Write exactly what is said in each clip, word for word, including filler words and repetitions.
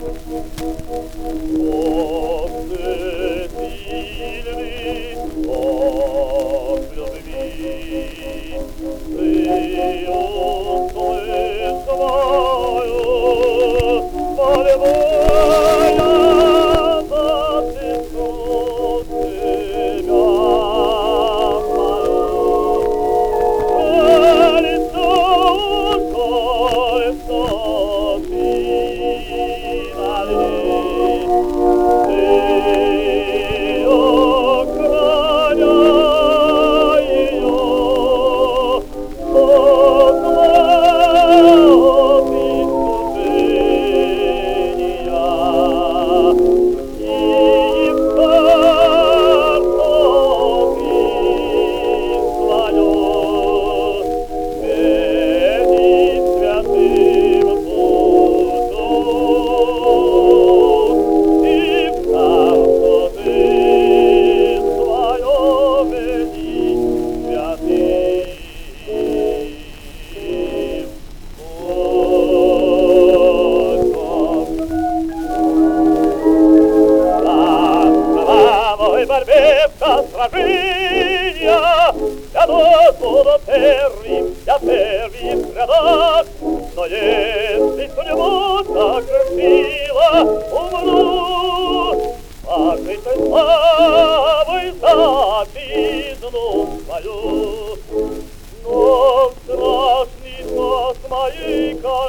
Бог ты сильный, Бог любви, Ты услышь мою мольбу, я запишу тебя молю. Лицо кольцо борьбе в сражения я буду первым, я первый в рядах. Но если судьбу сокрушила, умру, покрытой славой за отчизну свою. Но в страшный час моей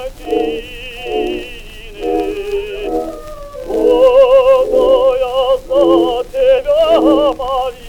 картины буду я за тебя молить.